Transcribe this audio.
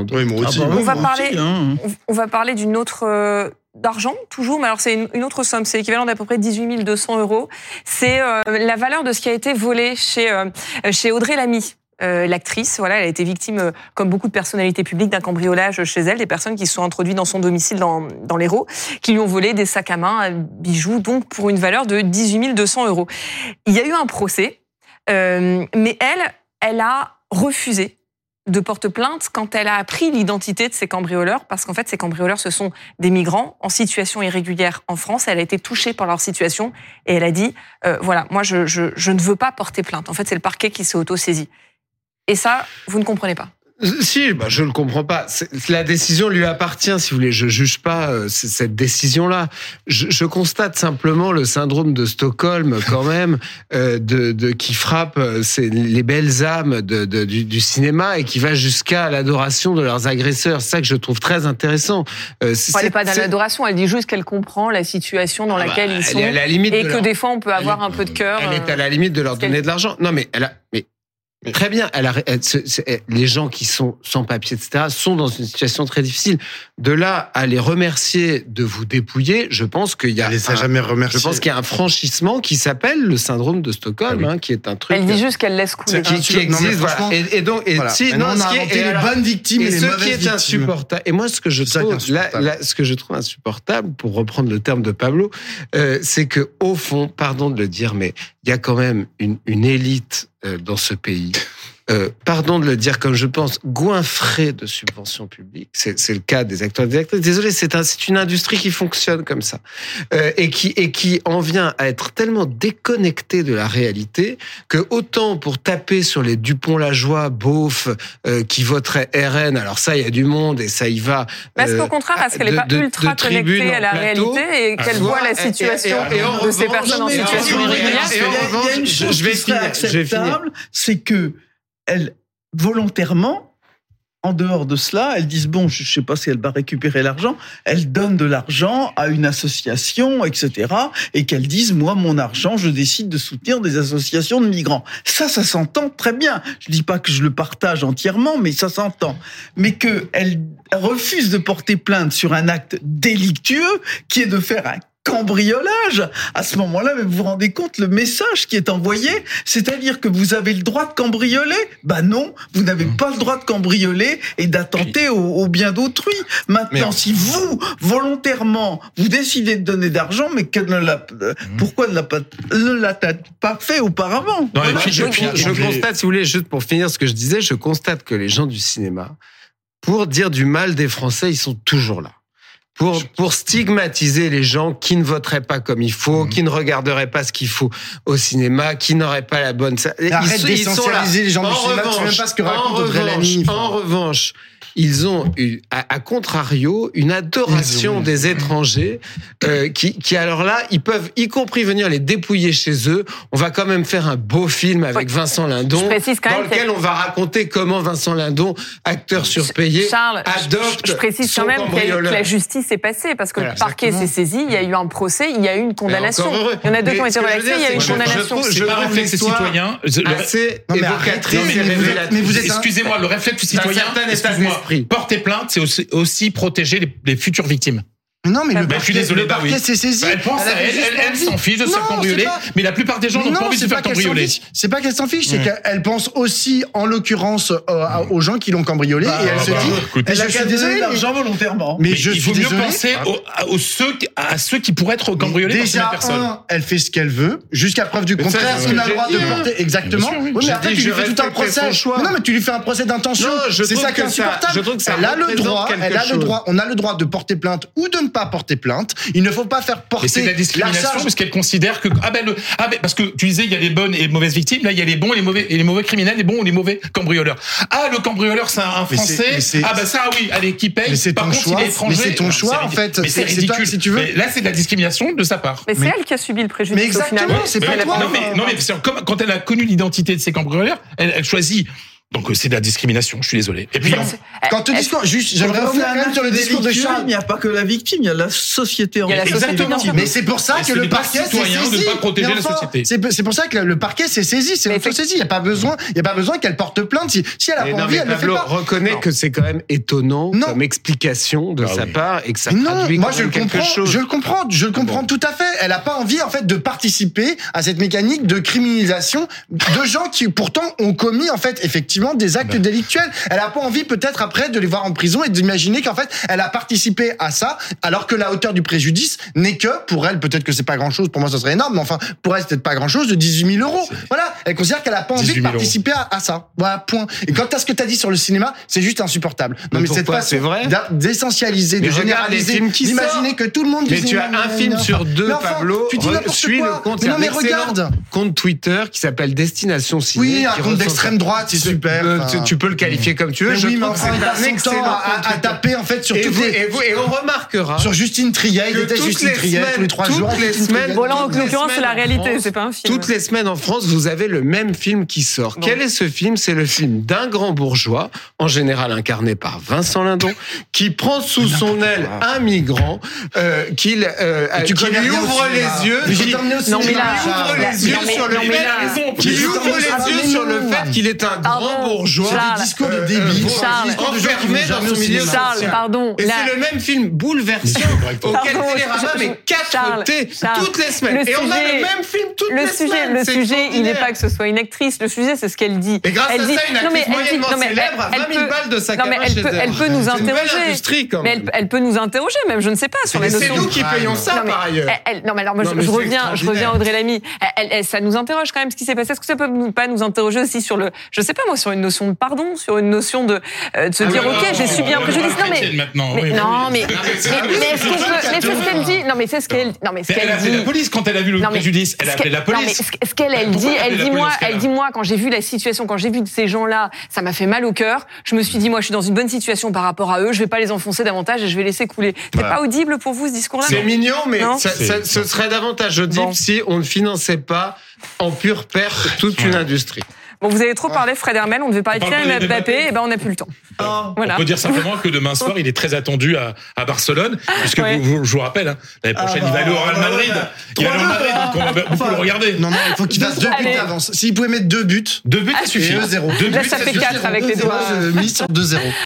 Oui, moi aussi. On va parler d'une autre d'argent, toujours, mais alors c'est une autre somme, c'est l'équivalent d'à peu près 18 200 €. C'est la valeur de ce qui a été volé chez Audrey Lamy. L'actrice, voilà, elle a été victime, comme beaucoup de personnalités publiques, d'un cambriolage chez elle, des personnes qui se sont introduites dans son domicile dans l'Hérault, qui lui ont volé des sacs à main, bijoux, donc pour une valeur de 18 200 €. Il y a eu un procès, mais elle a refusé de porter plainte quand elle a appris l'identité de ces cambrioleurs, parce qu'en fait, ces cambrioleurs, ce sont des migrants en situation irrégulière en France. Elle a été touchée par leur situation et elle a dit, voilà, moi, je ne veux pas porter plainte. En fait, c'est le parquet qui s'est auto-saisi. Et ça, vous ne comprenez pas. Si, je ne le comprends pas. La décision lui appartient, si vous voulez. Je juge pas cette décision-là. Je constate simplement le syndrome de Stockholm, quand même, qui frappe les belles âmes du cinéma et qui va jusqu'à l'adoration de leurs agresseurs. C'est ça que je trouve très intéressant. Elle n'est pas dans l'adoration, elle dit juste qu'elle comprend la situation dans laquelle ils sont et que des fois on peut avoir un peu de cœur. Elle est à la limite de leur donner de l'argent. Non, mais très bien, les gens qui sont sans papier, etc., sont dans une situation très difficile. De là à les remercier de vous dépouiller, je pense qu'il y a un franchissement qui s'appelle le syndrome de Stockholm, qui est un truc. Elle dit juste qu'elle laisse couler. Qui existe, voilà. Et donc, les bonnes victimes et les mauvaises victimes. Insupportable. Et moi, ce que je trouve insupportable, pour reprendre le terme de Pablo, c'est que au fond, pardon de le dire, mais il y a quand même une élite dans ce pays, pardon de le dire comme je pense, goinfrée de subventions publiques. C'est le cas des acteurs et des actrices. Désolé, c'est une industrie qui fonctionne comme ça, et qui en vient à être tellement déconnectée de la réalité que autant pour taper sur les Dupont-Lajoie beaufs qui voteraient RN, alors ça, il y a du monde et ça y va. Est-ce qu'au contraire, est-ce qu'elle n'est pas ultra connectée à la réalité et qu'elle voit la situation de ces personnes en situation irrégulière? Je vais finir. C'est que elle, volontairement, en dehors de cela, elles disent, bon, je ne sais pas si elle va récupérer l'argent, elles donnent de l'argent à une association, etc., et qu'elles disent, moi, mon argent, je décide de soutenir des associations de migrants. Ça s'entend très bien. Je ne dis pas que je le partage entièrement, mais ça s'entend. Mais qu'elles refusent de porter plainte sur un acte délictueux, qui est de faire un cambriolage. À ce moment-là, vous vous rendez compte le message qui est envoyé, c'est-à-dire que vous avez le droit de cambrioler. Non, vous n'avez pas le droit de cambrioler et d'attenter au bien d'autrui. Maintenant, si vous volontairement vous décidez de donner d'argent, mais pourquoi ne l'a-t-elle pas fait auparavant? Je constate, si vous voulez, juste pour finir ce que je disais, je constate que les gens du cinéma, pour dire du mal des Français, ils sont toujours là. Pour stigmatiser les gens qui ne voteraient pas comme il faut, qui ne regarderaient pas ce qu'il faut au cinéma, qui n'auraient pas la bonne... Arrête d'essentialiser les gens du cinéma, tu sais même pas ce que raconte Audrey Lamy. En revanche, ils ont eu, à contrario, une adoration des étrangers qui alors là, ils peuvent y compris venir les dépouiller chez eux. On va quand même faire un beau film avec Vincent Lindon, dans lequel on va raconter comment Vincent Lindon, acteur surpayé, adopte. Je précise quand même que la justice est passée, parce que le parquet s'est saisi, il y a eu un procès, il y a eu une condamnation. Il y en a deux qui ont été relaxés, il y a eu une condamnation. C'est pas un réflexe citoyen. Assez évocatrice et révélatrice. Excusez-moi, le réflexe citoyen, porter plainte, c'est aussi protéger les futures victimes. Non, mais je suis désolé, le parquet s'est saisi. Elle s'en fiche de se faire cambrioler, mais la plupart des gens n'ont pas envie de se faire cambrioler. C'est pas qu'elle s'en fiche, c'est qu'elle pense aussi, en l'occurrence, aux gens qui l'ont cambriolé, et elle se dit, elle a qu'à donner de l'argent volontairement. Mais il faut mieux penser à ceux qui pourraient être cambriolés par ces personnes. Elle fait ce qu'elle veut, jusqu'à preuve du contraire, on a le droit de porter, exactement. Oui, mais après, tu lui fais tout un procès. Non, mais tu lui fais un procès d'intention. C'est ça qui est insupportable. Elle a le droit, on a le droit de porter plainte ou de ne pas porter plainte. Il ne faut pas faire porter. Et c'est de la discrimination parce qu'elle considère que parce que tu disais il y a les bonnes et les mauvaises victimes, là il y a les bons et les mauvais criminels, les bons et les mauvais cambrioleurs. Le cambrioleur c'est un Français. Allez qui paye. Mais c'est ton choix. Mais c'est ton choix en fait. Mais c'est ridicule. Si tu veux. Là c'est de la discrimination de sa part. Mais c'est elle qui a subi le préjudice. Mais exactement. C'est pas toi. Non mais quand elle a connu l'identité de ces cambrioleurs, elle choisit Donc c'est de la discrimination, je suis désolé. Et puis quand tu dis juste, j'aimerais revenir quand même sur le discours de Charles. Il n'y a pas que la victime, il y a la société en fait. Exactement. Mais c'est pour ça que le parquet s'est saisi. De pas protéger la société. C'est pour ça que le parquet s'est saisi, c'est auto-saisi. Il n'y a pas besoin qu'elle porte plainte. Si elle a pas envie, elle le fait pas. Reconnaît que c'est quand même étonnant comme explication de sa part et que ça traduit quelque chose. Je le comprends tout à fait. Elle a pas envie en fait de participer à cette mécanique de criminalisation de gens qui pourtant ont commis en fait effectivement des actes délictuels. Elle a pas envie peut-être après de les voir en prison et d'imaginer qu'en fait elle a participé à ça alors que la hauteur du préjudice n'est que pour elle, peut-être que c'est pas grand-chose, pour moi ça serait énorme, mais enfin pour elle c'est peut-être pas grand-chose, de 18 000 €. Voilà, elle considère qu'elle a pas envie de participer à ça. Voilà, point. Et quant à ce que t'as dit sur le cinéma, c'est juste insupportable. Non mais cette façon d'essentialiser, de généraliser, d'imaginer que tout le monde. Mais tu as un film sur deux, Pablo. Tu dis n'importe quoi. Non mais regarde, compte Twitter qui s'appelle Destination Ciné. Oui, un compte d'extrême droite, c'est super. Tu peux le qualifier comme tu veux. Je trouve que c'est un excellent à taper en fait sur toutes les. Et on remarquera sur Justine Triet, il était Justine Triet tous les 3 jours. Toutes les semaines. Bon là en l'occurrence c'est la réalité, c'est pas un film. Toutes les semaines en France, vous avez le même film qui sort. Quel est ce film ? C'est le film d'un grand bourgeois, en général incarné par Vincent Lindon, qui prend sous son aile un migrant, qui lui ouvre les yeux. Qui lui ouvre les yeux sur le fait qu'il est un grand bourgeois. Des discours de débiles. Enfermé dans son milieu social. Pardon. Et c'est le même film bouleversant auquel Télérama met 4 T toutes les semaines. Et on a le même film toutes les semaines. Le sujet, il n'est pas que ce soit une actrice. Le sujet, c'est ce qu'elle dit. Et grâce à ça, une actrice moyennement célèbre a 20 000 balles de sa carrière chez elle. Elle peut nous interroger. Mais elle peut nous interroger, même, je ne sais pas, sur la notion. C'est nous qui payons ça, par ailleurs. Non, mais alors, moi, je reviens à Audrey Lamy. Ça nous interroge quand même ce qui s'est passé. Est-ce que ça peut pas nous interroger aussi sur je sais pas moi, sur une notion de pardon, sur une notion de se dire, ok, j'ai subi un préjudice. Non, mais c'est ce qu'elle dit. Non, mais c'est ce qu'elle dit. Elle a appelé la police quand elle a vu le préjudice. Elle a appelé la police. Non, mais ce qu'elle dit, moi, quand j'ai vu la situation, quand j'ai vu ces gens-là, ça m'a fait mal au cœur. Je me suis dit, moi, je suis dans une bonne situation par rapport à eux. Je vais pas les enfoncer davantage et je vais laisser couler. C'est pas audible pour vous, ce discours-là? C'est mignon, mais ce serait davantage audible si on ne finançait pas en pure perte toute une industrie. Bon, vous avez trop parlé, Fred Hermel, on devait parler de Kylian Mbappé, et ben on n'a plus le temps. Voilà. On peut dire simplement que demain soir, il est très attendu à Barcelone, puisque je vous rappelle, l'année prochaine, il va aller au Real Madrid. Il va aller au Madrid, donc on va beaucoup le regarder. Non, il faut qu'il fasse 2 buts d'avance. S'il pouvait mettre 2 buts. 2 buts, ça suffit. 2 buts, là, ça fait 4 avec les doigts. Mis sur 2-0.